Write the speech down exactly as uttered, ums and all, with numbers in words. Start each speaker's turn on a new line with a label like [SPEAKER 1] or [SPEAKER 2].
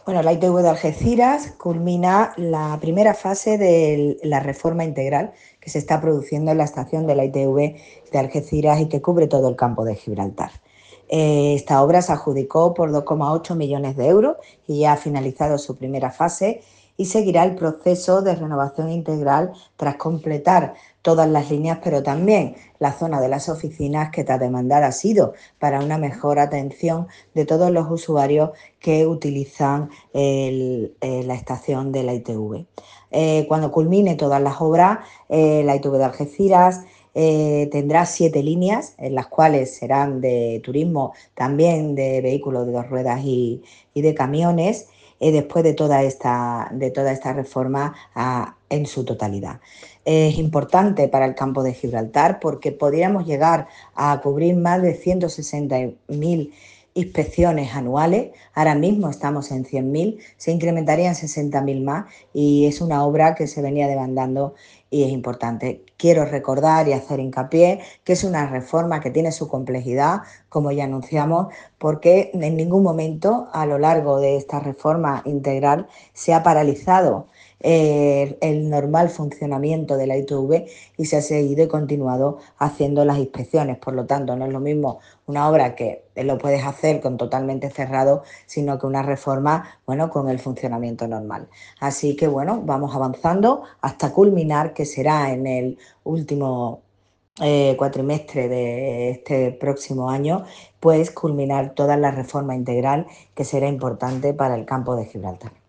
[SPEAKER 1] Bueno, la I T V de Algeciras culmina la primera fase de la reforma integral que se está produciendo en la estación de la I T V de Algeciras y que cubre todo el campo de Gibraltar. Eh, esta obra se adjudicó por dos coma ocho millones de euros y ya ha finalizado su primera fase y seguirá el proceso de renovación integral tras completar todas las líneas, pero también la zona de las oficinas que tan demandada ha sido para una mejor atención de todos los usuarios que utilizan el, eh, la estación de la I T V. Eh, cuando culmine todas las obras, eh, la I T V de Algeciras eh, tendrá siete líneas, en las cuales serán de turismo, también de vehículos de dos ruedas y, y de camiones, eh, después de toda esta, de toda esta reforma a, en su totalidad. Es importante para el campo de Gibraltar porque podríamos llegar a cubrir más de ciento sesenta mil inspecciones anuales. Ahora mismo estamos en cien mil, se incrementarían sesenta mil más y es una obra que se venía demandando y es importante. Quiero recordar y hacer hincapié que es una reforma que tiene su complejidad, como ya anunciamos, porque en ningún momento a lo largo de esta reforma integral se ha paralizado eh, el normal funcionamiento de la I T V y se ha seguido y continuado haciendo las inspecciones. Por lo tanto, no es lo mismo una obra que lo puedes hacer con totalmente cerrado, sino que una reforma, bueno, con el funcionamiento normal. Así que, bueno, vamos avanzando hasta culminar, que será en el último eh, cuatrimestre de este próximo año, pues culminar toda la reforma integral que será importante para el campo de Gibraltar.